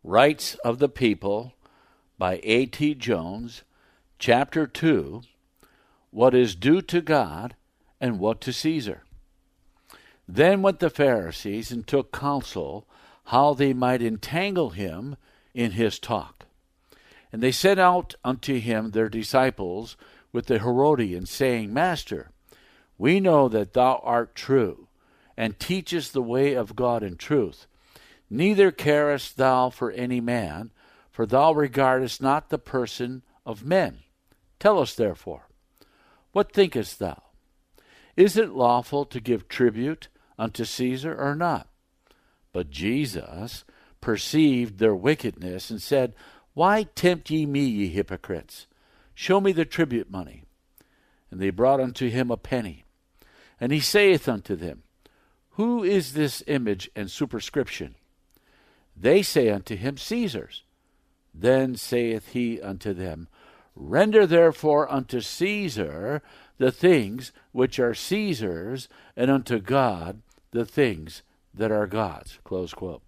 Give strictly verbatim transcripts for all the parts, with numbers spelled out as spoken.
Rights of the People by A T Jones, Chapter two, What is due to God and what to Caesar. Then went the Pharisees and took counsel how they might entangle him in his talk. And they sent out unto him their disciples with the Herodians, saying, Master, we know that thou art true, and teachest the way of God in truth. Neither carest thou for any man, for thou regardest not the person of men. Tell us therefore, what thinkest thou? Is it lawful to give tribute unto Caesar or not? But Jesus perceived their wickedness, and said, Why tempt ye me, ye hypocrites? Show me the tribute money. And they brought unto him a penny. And he saith unto them, Who is this image and superscription? They say unto him, Caesar's. Then saith he unto them, Render therefore unto Caesar the things which are Caesar's, and unto God the things that are God's. Close quote.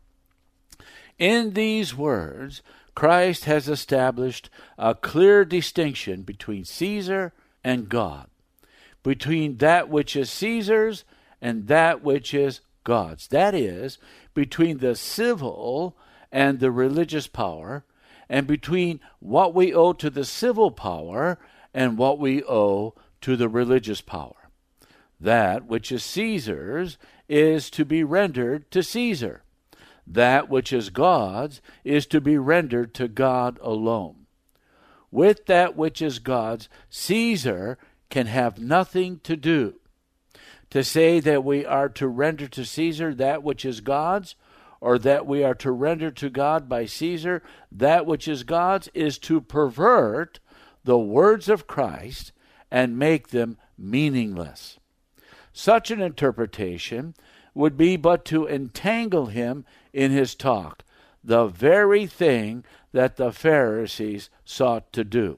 In these words, Christ has established a clear distinction between Caesar and God, between that which is Caesar's and that which is God's. That is, between the civil and the religious power, and between what we owe to the civil power and what we owe to the religious power. That which is Caesar's is to be rendered to Caesar. That which is God's is to be rendered to God alone. With that which is God's, Caesar can have nothing to do. To say that we are to render to Caesar that which is God's, or that we are to render to God by Caesar that which is God's, is to pervert the words of Christ and make them meaningless. Such an interpretation would be but to entangle him in his talk, the very thing that the Pharisees sought to do.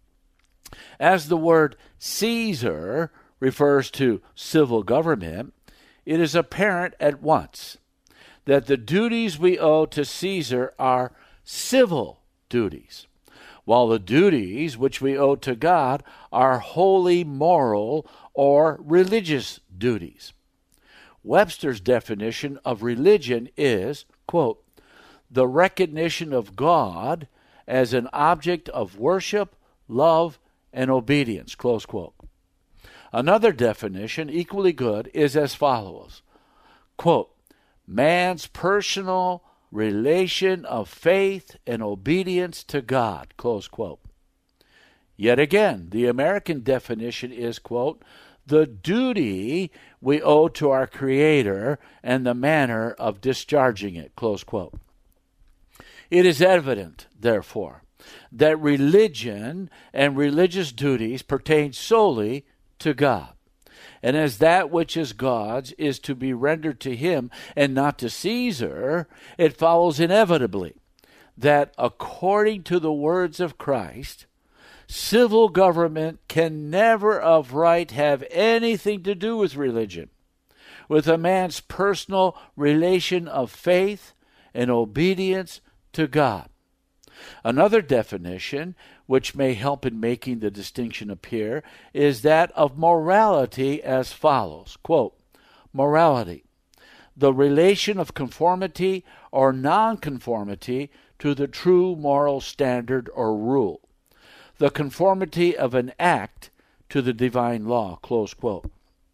As the word Caesar refers to civil government, it is apparent at once that the duties we owe to Caesar are civil duties, while the duties which we owe to God are wholly moral or religious duties. Webster's definition of religion is, quote, the recognition of God as an object of worship, love, and obedience, close quote. Another definition, equally good, is as follows, quote, man's personal relation of faith and obedience to God, close quote. Yet again, the American definition is, quote, the duty we owe to our Creator and the manner of discharging it, close quote. It is evident, therefore, that religion and religious duties pertain solely to God. And as that which is God's is to be rendered to him and not to Caesar, it follows inevitably that according to the words of Christ, civil government can never of right have anything to do with religion, with a man's personal relation of faith and obedience to God. Another definition, which may help in making the distinction appear, is that of morality as follows, quote, morality, the relation of conformity or nonconformity to the true moral standard or rule, the conformity of an act to the divine law, close quote.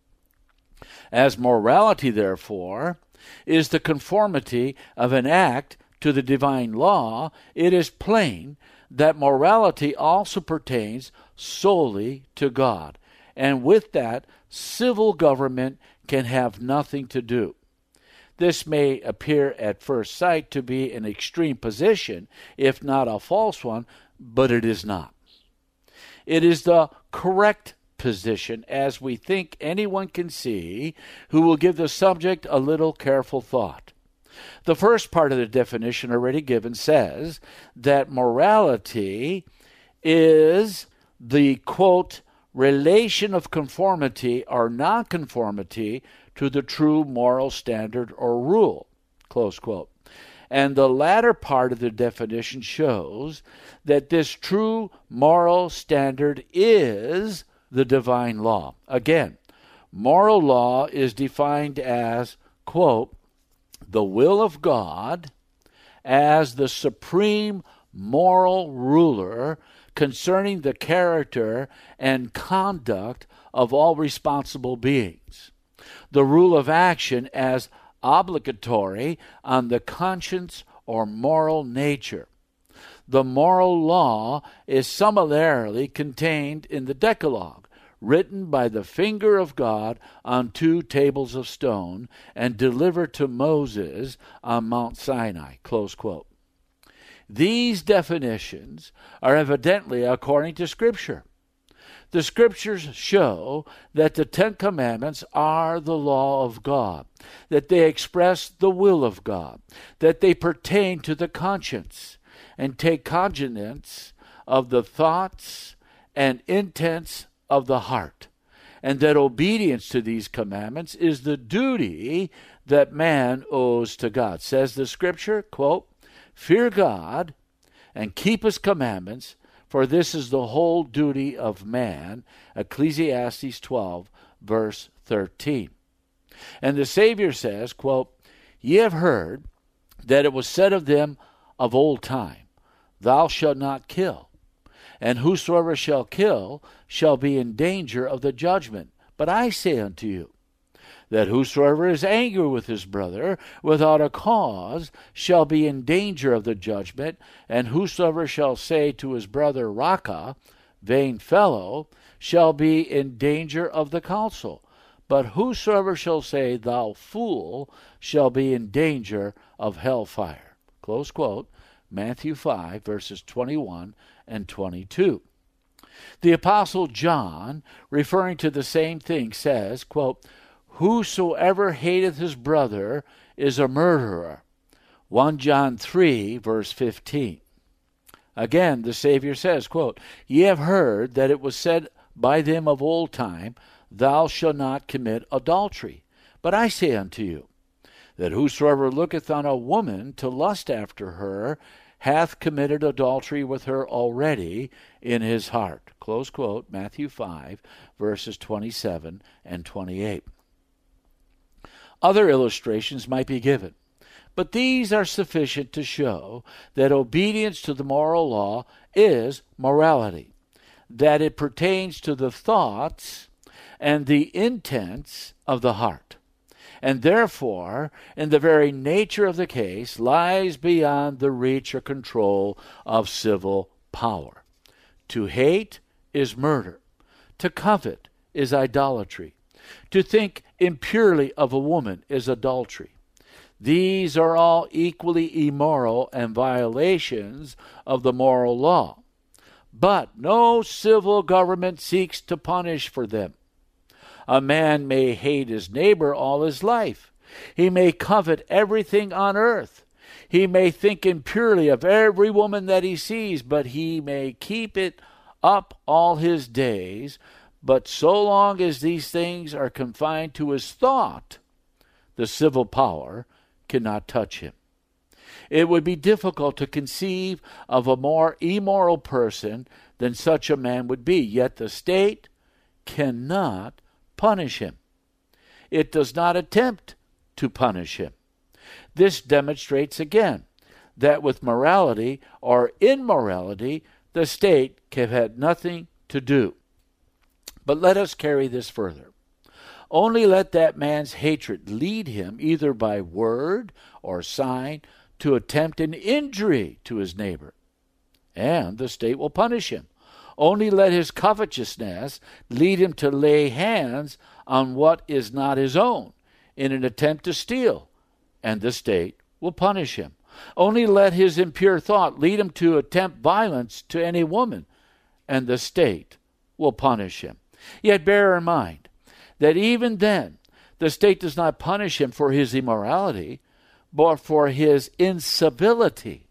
As morality, therefore, is the conformity of an act to the divine law, it is plain that morality also pertains solely to God, and with that, civil government can have nothing to do. This may appear at first sight to be an extreme position, if not a false one, but it is not. It is the correct position, as we think anyone can see who will give the subject a little careful thought. The first part of the definition already given says that morality is the, quote, relation of conformity or nonconformity to the true moral standard or rule, close quote. And the latter part of the definition shows that this true moral standard is the divine law. Again, moral law is defined as, quote, the will of God as the supreme moral ruler concerning the character and conduct of all responsible beings. The rule of action as obligatory on the conscience or moral nature. The moral law is similarly contained in the Decalogue, written by the finger of God on two tables of stone and delivered to Moses on Mount Sinai. Close quote. These definitions are evidently according to Scripture. The Scriptures show that the Ten Commandments are the law of God, that they express the will of God, that they pertain to the conscience and take cognizance of the thoughts and intents of the heart, and that obedience to these commandments is the duty that man owes to God. Says the Scripture, quote, fear God and keep his commandments, for this is the whole duty of man. Ecclesiastes twelve, verse thirteen. And the Savior says, quote, ye have heard that it was said of them of old time, thou shalt not kill, and whosoever shall kill shall be in danger of the judgment. But I say unto you, that whosoever is angry with his brother without a cause shall be in danger of the judgment, and whosoever shall say to his brother, Raca, vain fellow, shall be in danger of the council. But whosoever shall say, thou fool, shall be in danger of hellfire. Close quote, Matthew five, verses twenty-one and twenty-two. The Apostle John, referring to the same thing, says, quote, whosoever hateth his brother is a murderer. First John three, verse fifteen. Again, the Savior says, quote, ye have heard that it was said by them of old time, thou shalt not commit adultery. But I say unto you, that whosoever looketh on a woman to lust after her hath committed adultery with her already in his heart. Close quote, Matthew five, verses twenty-seven and twenty-eight. Other illustrations might be given, but these are sufficient to show that obedience to the moral law is morality, that it pertains to the thoughts and the intents of the heart, and therefore, in the very nature of the case, lies beyond the reach or control of civil power. To hate is murder. To covet is idolatry. To think impurely of a woman is adultery. These are all equally immoral and violations of the moral law. But no civil government seeks to punish for them. A man may hate his neighbor all his life. He may covet everything on earth. He may think impurely of every woman that he sees, but he may keep it up all his days. But so long as these things are confined to his thought, the civil power cannot touch him. It would be difficult to conceive of a more immoral person than such a man would be, yet the state cannot punish him. It does not attempt to punish him. This demonstrates again that with morality or immorality, the state can have nothing to do. But let us carry this further. Only let that man's hatred lead him, either by word or sign, to attempt an injury to his neighbor, and the state will punish him. Only let his covetousness lead him to lay hands on what is not his own in an attempt to steal, and the state will punish him. Only let his impure thought lead him to attempt violence to any woman, and the state will punish him. Yet bear in mind that even then, the state does not punish him for his immorality, but for his incivility.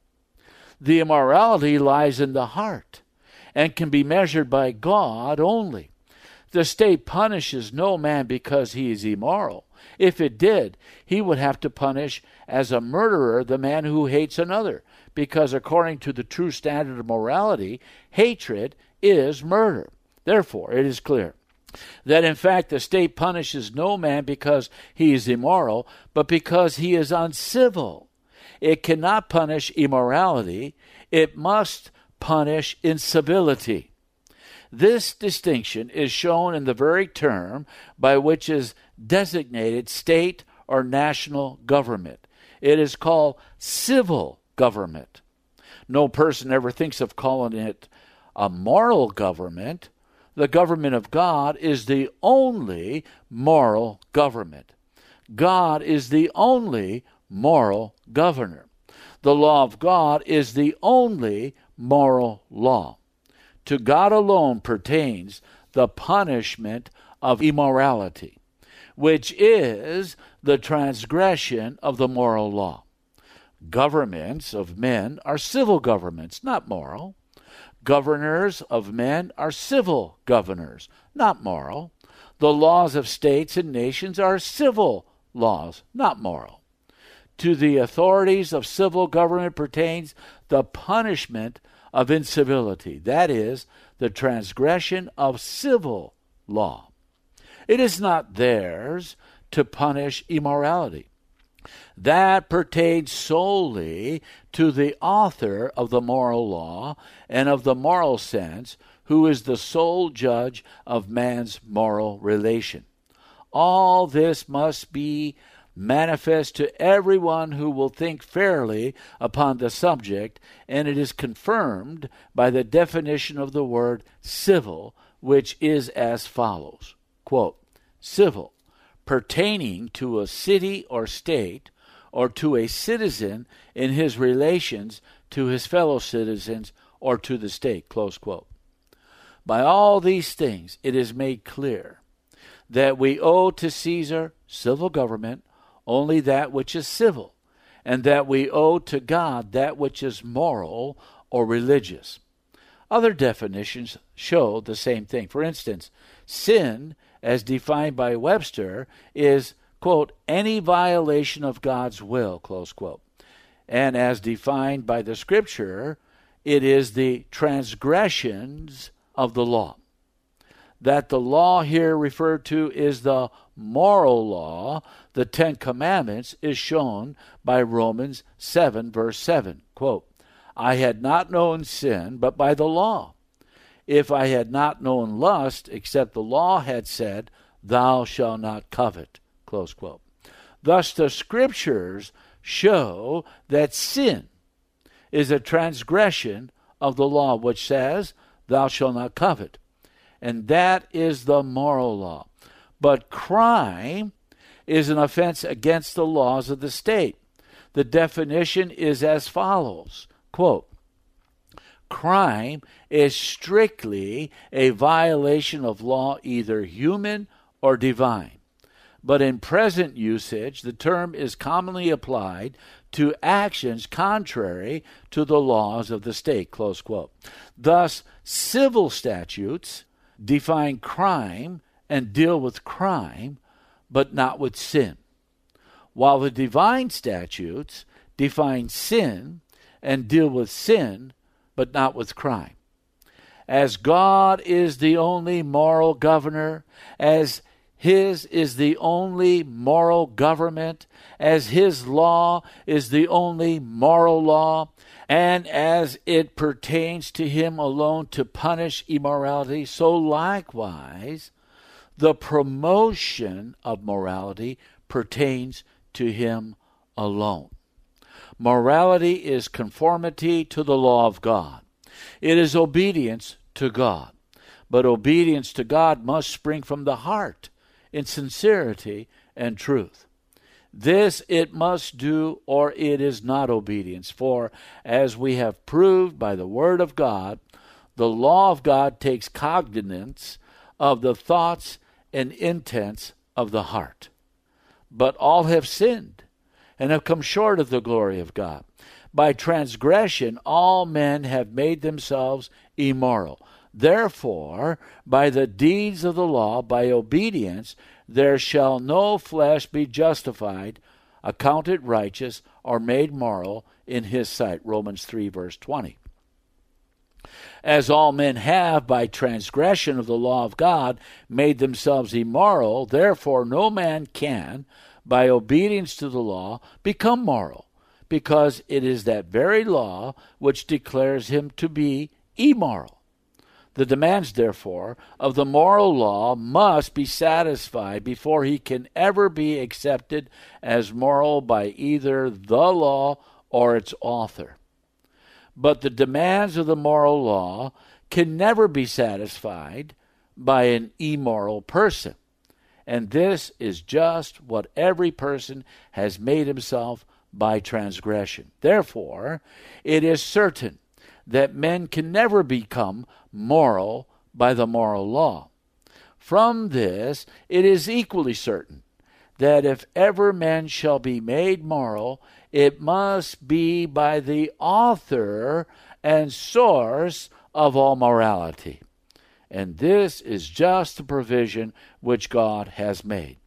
The immorality lies in the heart and can be measured by God only. The state punishes no man because he is immoral. If it did, he would have to punish as a murderer the man who hates another, because according to the true standard of morality, hatred is murder. Therefore, it is clear that in fact the state punishes no man because he is immoral, but because he is uncivil. It cannot punish immorality. It must punish incivility. This distinction is shown in the very term by which is designated state or national government. It is called civil government. No person ever thinks of calling it a moral government. The government of God is the only moral government. God is the only moral governor. The law of God is the only moral law. To God alone pertains the punishment of immorality, which is the transgression of the moral law. Governments of men are civil governments, not moral. Governors of men are civil governors, not moral. The laws of states and nations are civil laws, not moral. To the authorities of civil government pertains the punishment of incivility, that is, the transgression of civil law. It is not theirs to punish immorality. That pertains solely to the author of the moral law and of the moral sense, who is the sole judge of man's moral relation. All this must be manifest to everyone who will think fairly upon the subject, and it is confirmed by the definition of the word civil, which is as follows, quote, civil, pertaining to a city or state, or to a citizen in his relations to his fellow citizens, or to the state, close quote. By all these things it is made clear that we owe to Caesar civil government only that which is civil, and that we owe to God that which is moral or religious. Other definitions show the same thing. For instance, sin, as defined by Webster, is, quote, any violation of God's will, close quote. And as defined by the Scripture, it is the transgressions of the law. That the law here referred to is the moral law, the Ten Commandments, is shown by Romans seven, verse seven. Quote, I had not known sin, but by the law. If I had not known lust, except the law had said, thou shalt not covet. Close quote. Thus the Scriptures show that sin is a transgression of the law, which says, thou shalt not covet. And that is the moral law. But crime is an offense against the laws of the state. The definition is as follows, quote, crime is strictly a violation of law, either human or divine. But in present usage, the term is commonly applied to actions contrary to the laws of the state, close quote. Thus, civil statutes define crime and deal with crime, but not with sin, while the divine statutes define sin and deal with sin, but not with crime. As God is the only moral governor, as His is the only moral government, as His law is the only moral law, and as it pertains to Him alone to punish immorality, so likewise the promotion of morality pertains to Him alone. Morality is conformity to the law of God. It is obedience to God. But obedience to God must spring from the heart in sincerity and truth. This it must do, or it is not obedience. For, as we have proved by the Word of God, the law of God takes cognizance of the thoughts and intents of the heart. But all have sinned and have come short of the glory of God. By transgression all men have made themselves immoral. Therefore, by the deeds of the law, by obedience, there shall no flesh be justified, accounted righteous, or made moral in his sight. Romans three, verse twenty. As all men have, by transgression of the law of God, made themselves immoral, therefore no man can, by obedience to the law, become moral, because it is that very law which declares him to be immoral. The demands, therefore, of the moral law must be satisfied before he can ever be accepted as moral by either the law or its author. But the demands of the moral law can never be satisfied by an immoral person. And this is just what every person has made himself by transgression. Therefore, it is certain that men can never become moral by the moral law. From this, it is equally certain that if ever men shall be made moral, it must be by the author and source of all morality. And this is just the provision which God has made.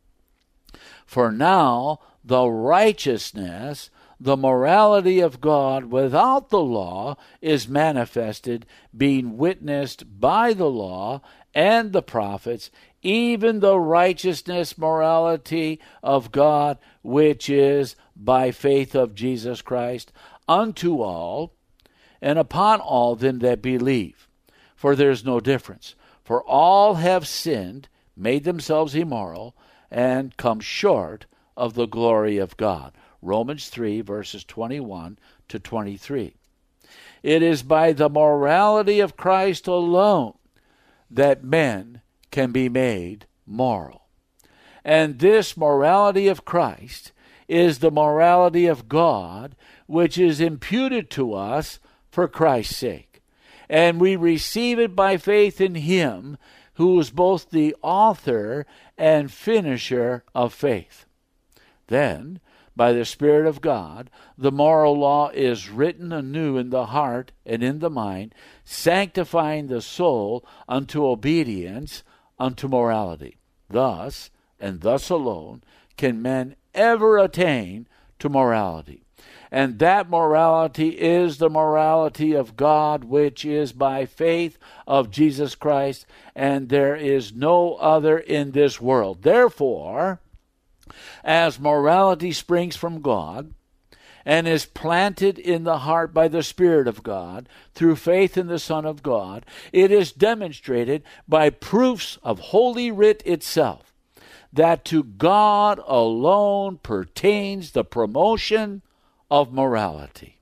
For now, the righteousness, the morality of God without the law is manifested, being witnessed by the law and the prophets, even the righteousness, morality of God, which is by faith of Jesus Christ, unto all, and upon all them that believe. For there is no difference. For all have sinned, made themselves immoral, and come short of the glory of God. Romans three, verses twenty-one to twenty-three. It is by the morality of Christ alone that men can be made moral. And this morality of Christ is the morality of God, which is imputed to us for Christ's sake. And we receive it by faith in him who is both the author and finisher of faith. Then, by the Spirit of God, the moral law is written anew in the heart and in the mind, sanctifying the soul unto obedience unto morality. Thus, and thus alone, can men ever attain to morality. And that morality is the morality of God, which is by faith of Jesus Christ, and there is no other in this world. Therefore, as morality springs from God and is planted in the heart by the Spirit of God through faith in the Son of God, it is demonstrated by proofs of Holy Writ itself that to God alone pertains the promotion of morality.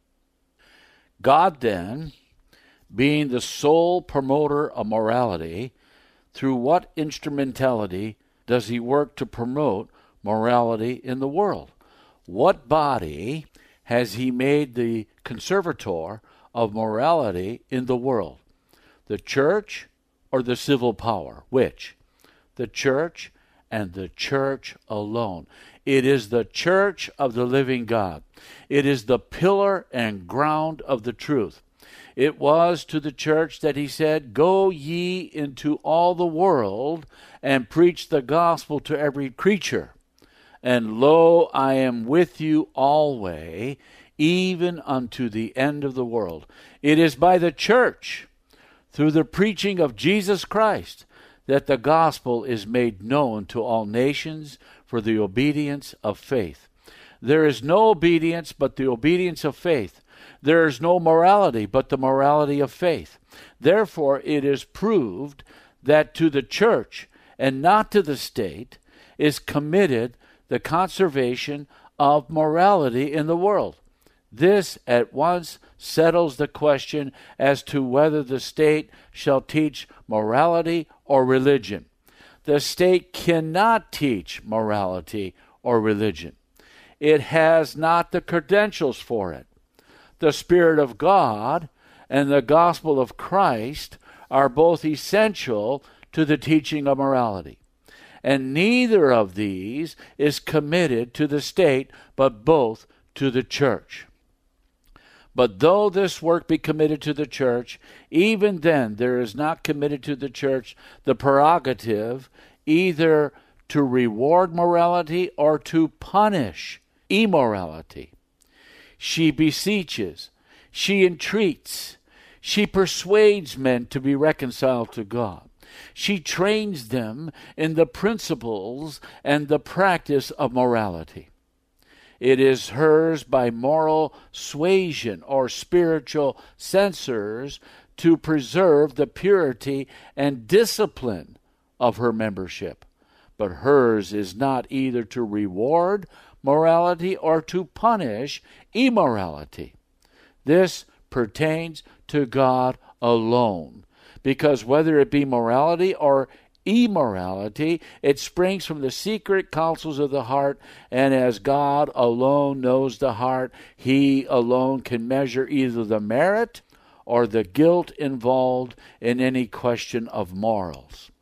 God then, being the sole promoter of morality, through what instrumentality does he work to promote morality in the world? What body has he made the conservator of morality in the world? The church or the civil power? Which? The church, and the church alone. It is the church of the living God. It is the pillar and ground of the truth. It was to the church that he said, "Go ye into all the world and preach the gospel to every creature. And lo, I am with you always, even unto the end of the world." It is by the church, through the preaching of Jesus Christ, that the gospel is made known to all nations for the obedience of faith. There is no obedience but the obedience of faith. There is no morality but the morality of faith. Therefore, it is proved that to the church and not to the state is committed the conservation of morality in the world. This at once settles the question as to whether the state shall teach morality or religion. The state cannot teach morality or religion. It has not the credentials for it. The Spirit of God and the gospel of Christ are both essential to the teaching of morality. And neither of these is committed to the state, but both to the church. But though this work be committed to the church, even then there is not committed to the church the prerogative either to reward morality or to punish immorality. She beseeches, she entreats, she persuades men to be reconciled to God. She trains them in the principles and the practice of morality. It is hers by moral suasion or spiritual censors to preserve the purity and discipline of her membership. But hers is not either to reward morality or to punish immorality. This pertains to God alone, because whether it be morality or immorality, it springs from the secret counsels of the heart, and as God alone knows the heart, He alone can measure either the merit or the guilt involved in any question of morals.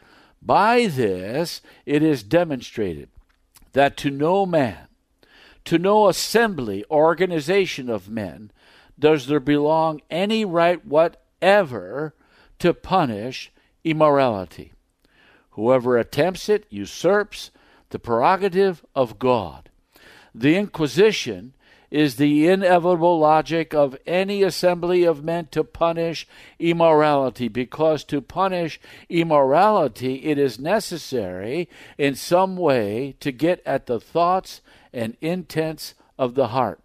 By this it is demonstrated that to no man, to no assembly or organization of men, does there belong any right whatever to punish immorality. Whoever attempts it usurps the prerogative of God. The Inquisition is the inevitable logic of any assembly of men to punish immorality, because to punish immorality it is necessary in some way to get at the thoughts and intents of the heart.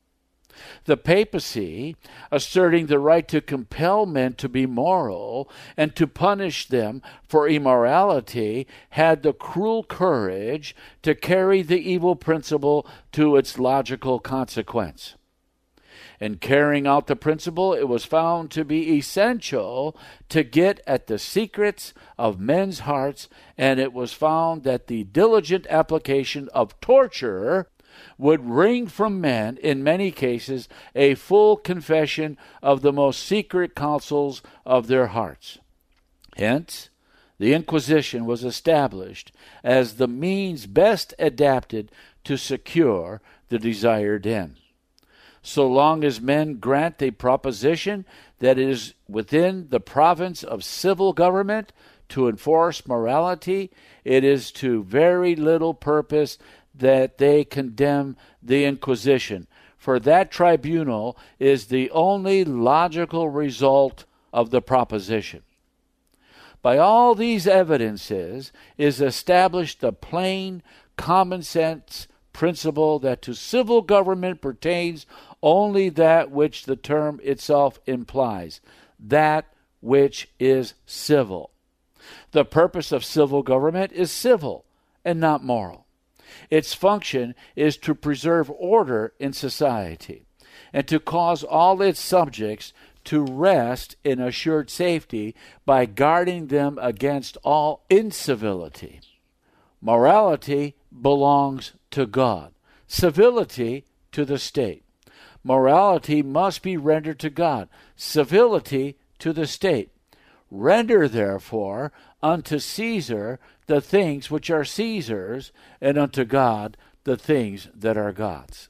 The papacy, asserting the right to compel men to be moral and to punish them for immorality, had the cruel courage to carry the evil principle to its logical consequence. In carrying out the principle, it was found to be essential to get at the secrets of men's hearts, and it was found that the diligent application of torture would wring from men, in many cases, a full confession of the most secret counsels of their hearts. Hence, the Inquisition was established as the means best adapted to secure the desired end. So long as men grant the proposition that it is within the province of civil government to enforce morality, it is to very little purpose that they condemn the Inquisition, for that tribunal is the only logical result of the proposition. By all these evidences is established the plain, common sense principle that to civil government pertains only that which the term itself implies, that which is civil. The purpose of civil government is civil and not moral. Its function is to preserve order in society and to cause all its subjects to rest in assured safety by guarding them against all incivility. Morality belongs to God, civility to the state. Morality must be rendered to God, civility to the state. Render, therefore, unto Caesar the things which are Caesar's, and unto God the things that are God's.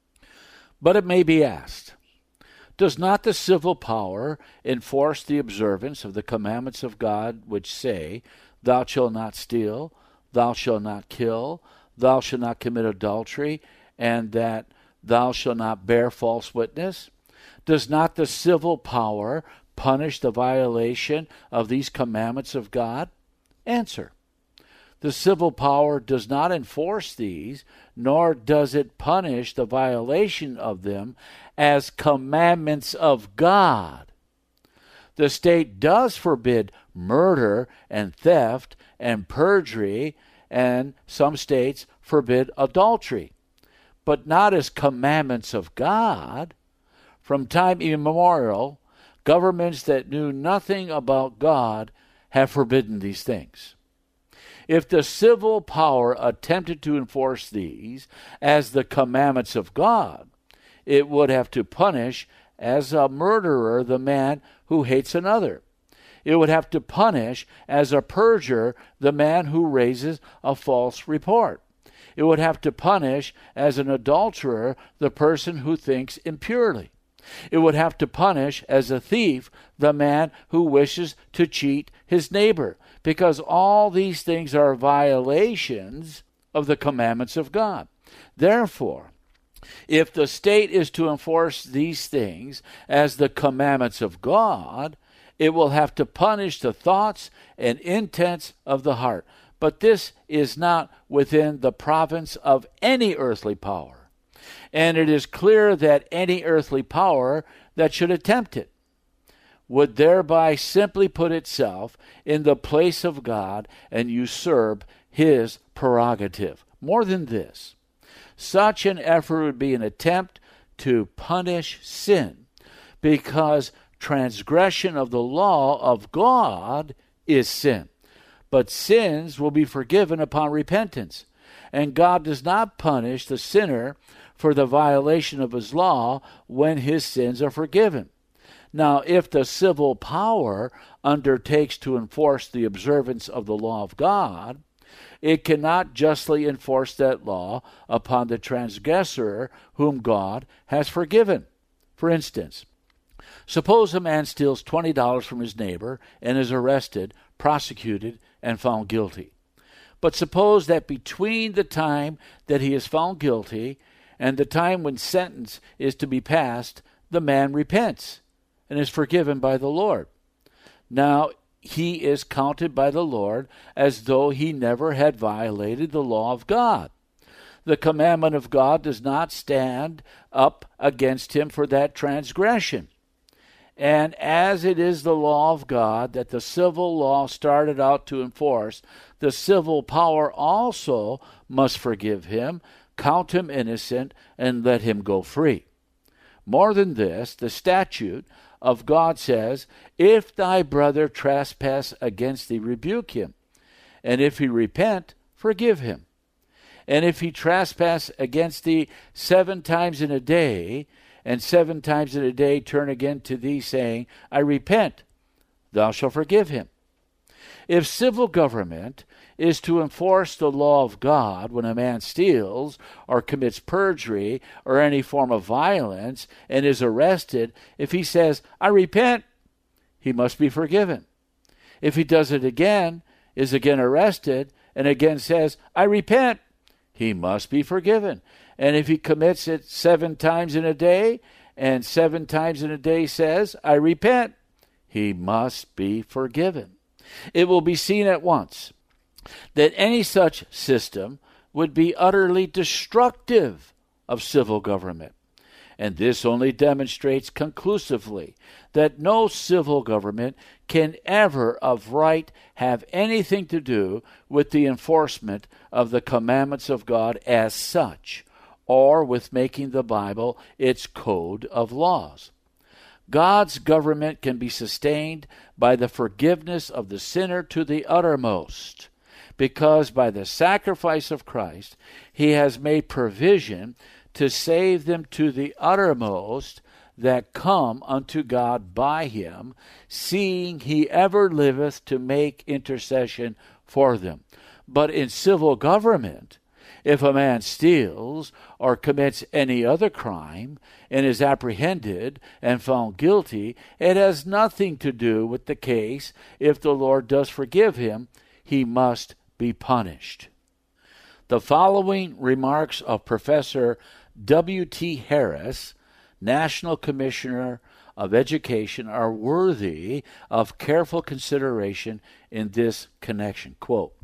But it may be asked, does not the civil power enforce the observance of the commandments of God, which say, Thou shalt not steal, thou shalt not kill, thou shalt not commit adultery, and that thou shalt not bear false witness? Does not the civil power punish the violation of these commandments of God? Answer: the civil power does not enforce these, nor does it punish the violation of them as commandments of God. The state does forbid murder and theft and perjury, and some states forbid adultery, but not as commandments of God. From time immemorial, governments that knew nothing about God have forbidden these things. If the civil power attempted to enforce these as the commandments of God, it would have to punish as a murderer the man who hates another. It would have to punish as a perjurer the man who raises a false report. It would have to punish as an adulterer the person who thinks impurely. It would have to punish as a thief the man who wishes to cheat his neighbor, because all these things are violations of the commandments of God. Therefore, if the state is to enforce these things as the commandments of God, it will have to punish the thoughts and intents of the heart. But this is not within the province of any earthly power. And it is clear that any earthly power that should attempt it would thereby simply put itself in the place of God and usurp his prerogative. More than this, such an effort would be an attempt to punish sin, because transgression of the law of God is sin. But sins will be forgiven upon repentance, and God does not punish the sinner for the violation of his law when his sins are forgiven. Now, if the civil power undertakes to enforce the observance of the law of God, it cannot justly enforce that law upon the transgressor whom God has forgiven. For instance, suppose a man steals twenty dollars from his neighbor and is arrested, prosecuted, and found guilty. But suppose that between the time that he is found guilty and the time when sentence is to be passed, the man repents and is forgiven by the Lord. Now, he is counted by the Lord as though he never had violated the law of God. The commandment of God does not stand up against him for that transgression. And as it is the law of God that the civil law started out to enforce, the civil power also must forgive him, count him innocent, and let him go free. More than this, the statute of God says, if thy brother trespass against thee, rebuke him. And if he repent, forgive him. And if he trespass against thee seven times in a day, and seven times in a day turn again to thee, saying, I repent, thou shalt forgive him. If civil government is to enforce the law of God when a man steals or commits perjury or any form of violence and is arrested, if he says, I repent, he must be forgiven. If he does it again, is again arrested, and again says, I repent, he must be forgiven. And if he commits it seven times in a day, and seven times in a day says, I repent, he must be forgiven. It will be seen at once that any such system would be utterly destructive of civil government. And this only demonstrates conclusively that no civil government can ever of right have anything to do with the enforcement of the commandments of God as such, or with making the Bible its code of laws. God's government can be sustained by the forgiveness of the sinner to the uttermost, because by the sacrifice of Christ, he has made provision to save them to the uttermost that come unto God by him, seeing he ever liveth to make intercession for them. But in civil government, if a man steals or commits any other crime and is apprehended and found guilty, it has nothing to do with the case. If the Lord does forgive him, he must be punished. The following remarks of Professor W T Harris, National Commissioner of Education, are worthy of careful consideration in this connection. Quote,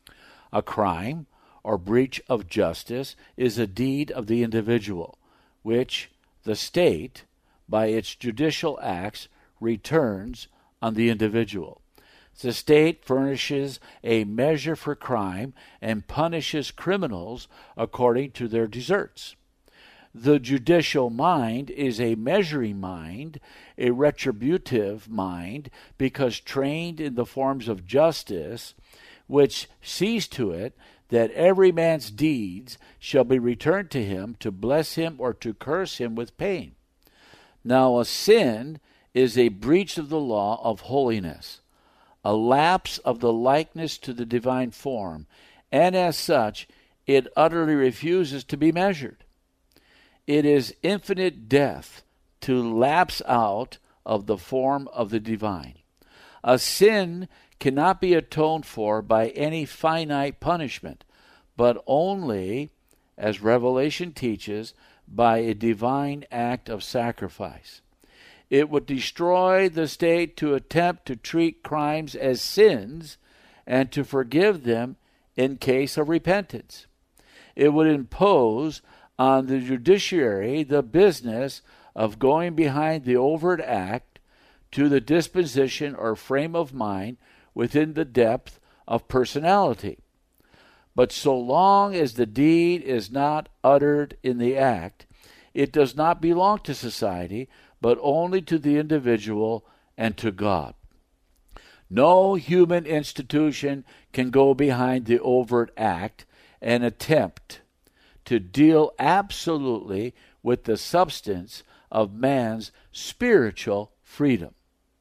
a crime or breach of justice is a deed of the individual, which the state, by its judicial acts, returns on the individual. The state furnishes a measure for crime and punishes criminals according to their deserts. The judicial mind is a measuring mind, a retributive mind, because trained in the forms of justice, which sees to it that every man's deeds shall be returned to him to bless him or to curse him with pain. Now a sin is a breach of the law of holiness, a lapse of the likeness to the divine form, and as such it utterly refuses to be measured. It is infinite death to lapse out of the form of the divine. A sin cannot be atoned for by any finite punishment, but only, as Revelation teaches, by a divine act of sacrifice. It would destroy the state to attempt to treat crimes as sins and to forgive them in case of repentance. It would impose on the judiciary the business of going behind the overt act to the disposition or frame of mind within the depth of personality. But so long as the deed is not uttered in the act, it does not belong to society, but only to the individual and to God. No human institution can go behind the overt act and attempt to deal absolutely with the substance of man's spiritual freedom.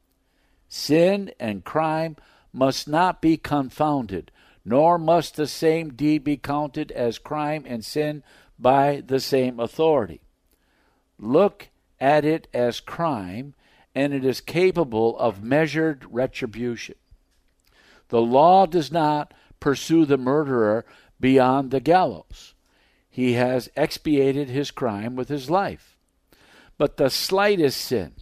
Sin and crime must not be confounded, nor must the same deed be counted as crime and sin by the same authority. Look at it as crime, and it is capable of measured retribution. The law does not pursue the murderer beyond the gallows. He has expiated his crime with his life. But the slightest sin,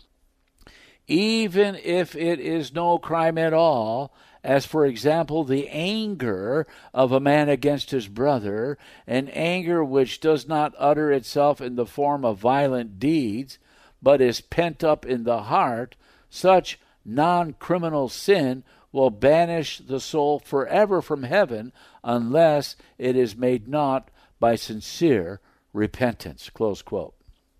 even if it is no crime at all, as for example the anger of a man against his brother, an anger which does not utter itself in the form of violent deeds, but is pent up in the heart, such non-criminal sin will banish the soul forever from heaven unless it is made naught by sincere repentance. Close quote.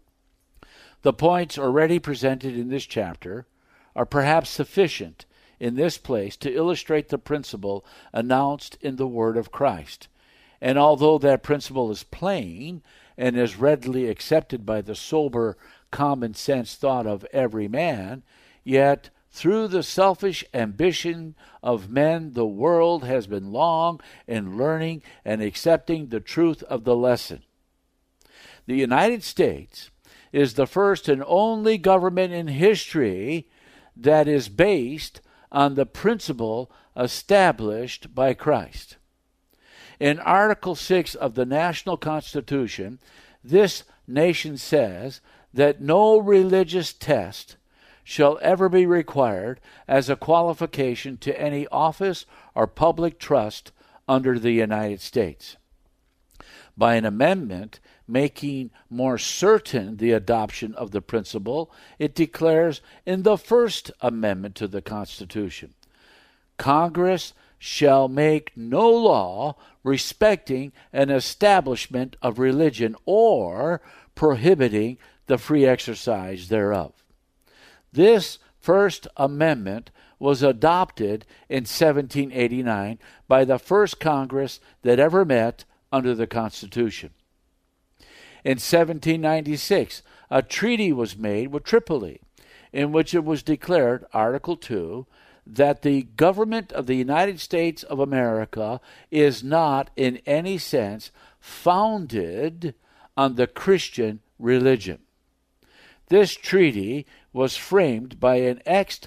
The points already presented in this chapter are perhaps sufficient in this place to illustrate the principle announced in the word of Christ. And although that principle is plain and is readily accepted by the sober, common sense thought of every man, yet through the selfish ambition of men the world has been long in learning and accepting the truth of the lesson. The United States is the first and only government in history that is based on the principle established by Christ. In Article six of the National Constitution, this nation says that no religious test shall ever be required as a qualification to any office or public trust under the United States. By an amendment making more certain the adoption of the principle, it declares in the First Amendment to the Constitution, Congress shall make no law respecting an establishment of religion or prohibiting the free exercise thereof. This First Amendment was adopted in seventeen eighty-nine by the first Congress that ever met under the Constitution. In seventeen ninety-six, a treaty was made with Tripoli, in which it was declared, Article two, that the government of the United States of America is not in any sense founded on the Christian religion. This treaty was framed by an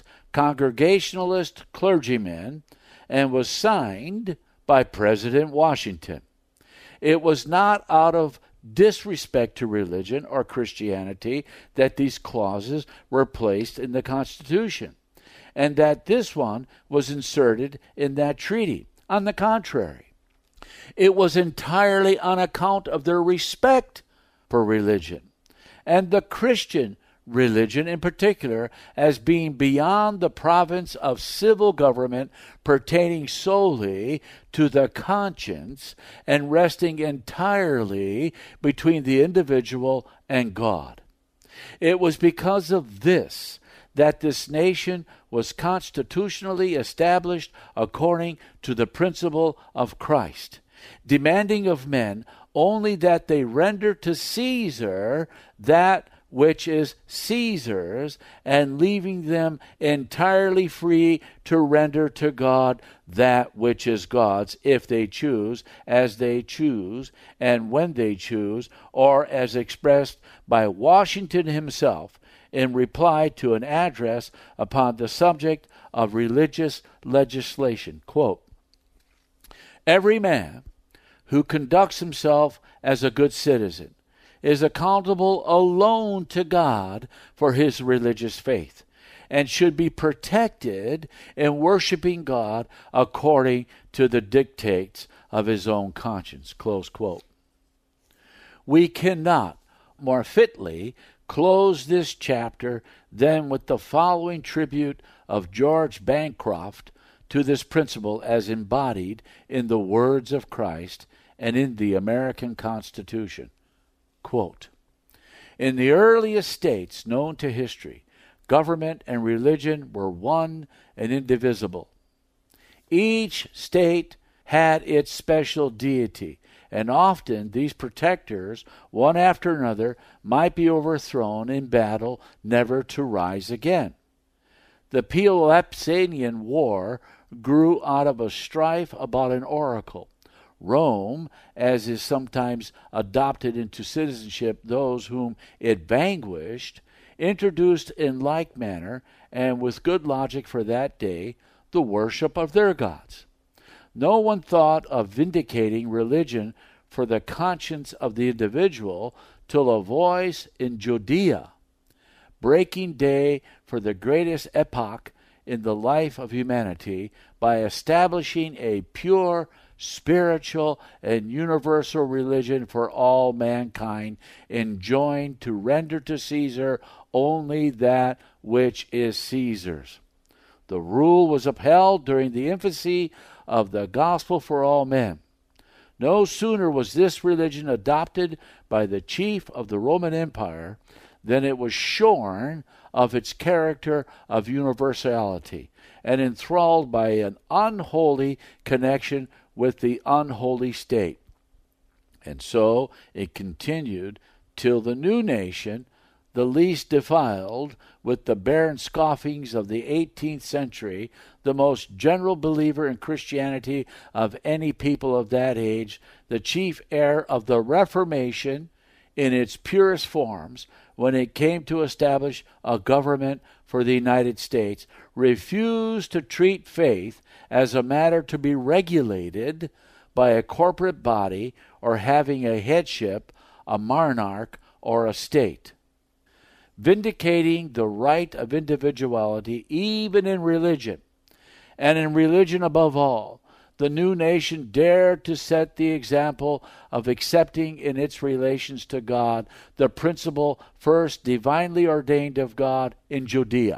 ex-Congregationalist clergyman and was signed by President Washington. It was not out of disrespect to religion or Christianity that these clauses were placed in the Constitution, and that this one was inserted in that treaty. On the contrary, it was entirely on account of their respect for religion, and the Christian religion in particular, as being beyond the province of civil government, pertaining solely to the conscience and resting entirely between the individual and God. It was because of this that this nation was constitutionally established according to the principle of Christ, demanding of men only that they render to Caesar that which is Caesar's, and leaving them entirely free to render to God that which is God's, if they choose, as they choose, and when they choose, or as expressed by Washington himself in reply to an address upon the subject of religious legislation. Quote, "Every man who conducts himself as a good citizen is accountable alone to God for his religious faith, and should be protected in worshiping God according to the dictates of his own conscience." Close quote. We cannot more fitly close this chapter than with the following tribute of George Bancroft to this principle as embodied in the words of Christ and in the American Constitution. Quote, "In the earliest states known to history, government and religion were one and indivisible. Each state had its special deity, and often these protectors, one after another, might be overthrown in battle, never to rise again. The Peloponnesian War grew out of a strife about an oracle. Rome, as is sometimes adopted into citizenship those whom it vanquished, introduced in like manner, and with good logic for that day, the worship of their gods. No one thought of vindicating religion for the conscience of the individual till a voice in Judea, breaking day for the greatest epoch in the life of humanity by establishing a pure, spiritual, and universal religion for all mankind, enjoined to render to Caesar only that which is Caesar's. The rule was upheld during the infancy of the gospel for all men. No sooner was this religion adopted by the chief of the Roman Empire than it was shorn of its character of universality and enthralled by an unholy connection with the unholy state. And so it continued till the new nation, the least defiled, with the barren scoffings of the eighteenth century, the most general believer in Christianity of any people of that age, the chief heir of the Reformation in its purest forms, when it came to establish a government for the United States, refused to treat faith as a matter to be regulated by a corporate body or having a headship, a monarch, or a state. Vindicating the right of individuality even in religion, and in religion above all, the new nation dared to set the example of accepting in its relations to God the principle first divinely ordained of God in Judea.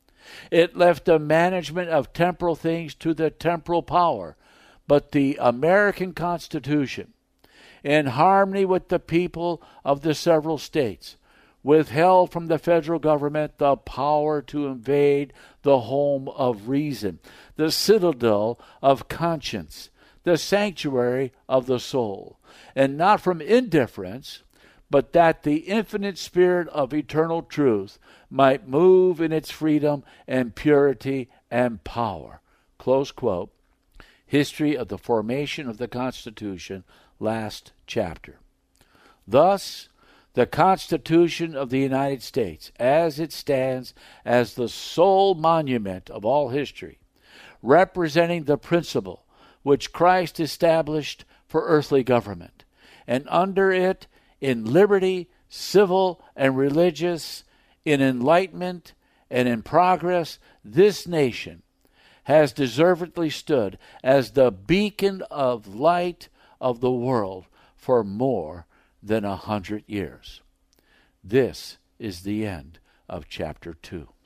It left the management of temporal things to the temporal power, but the American Constitution, in harmony with the people of the several states, withheld from the federal government the power to invade the home of reason, the citadel of conscience, the sanctuary of the soul, and not from indifference, but that the infinite spirit of eternal truth might move in its freedom and purity and power. Close quote. History of the Formation of the Constitution, last chapter. Thus, the Constitution of the United States, as it stands as the sole monument of all history, representing the principle which Christ established for earthly government, and under it, in liberty, civil and religious, in enlightenment and in progress, this nation has deservedly stood as the beacon of light of the world for more than a hundred years. This is the end of chapter two.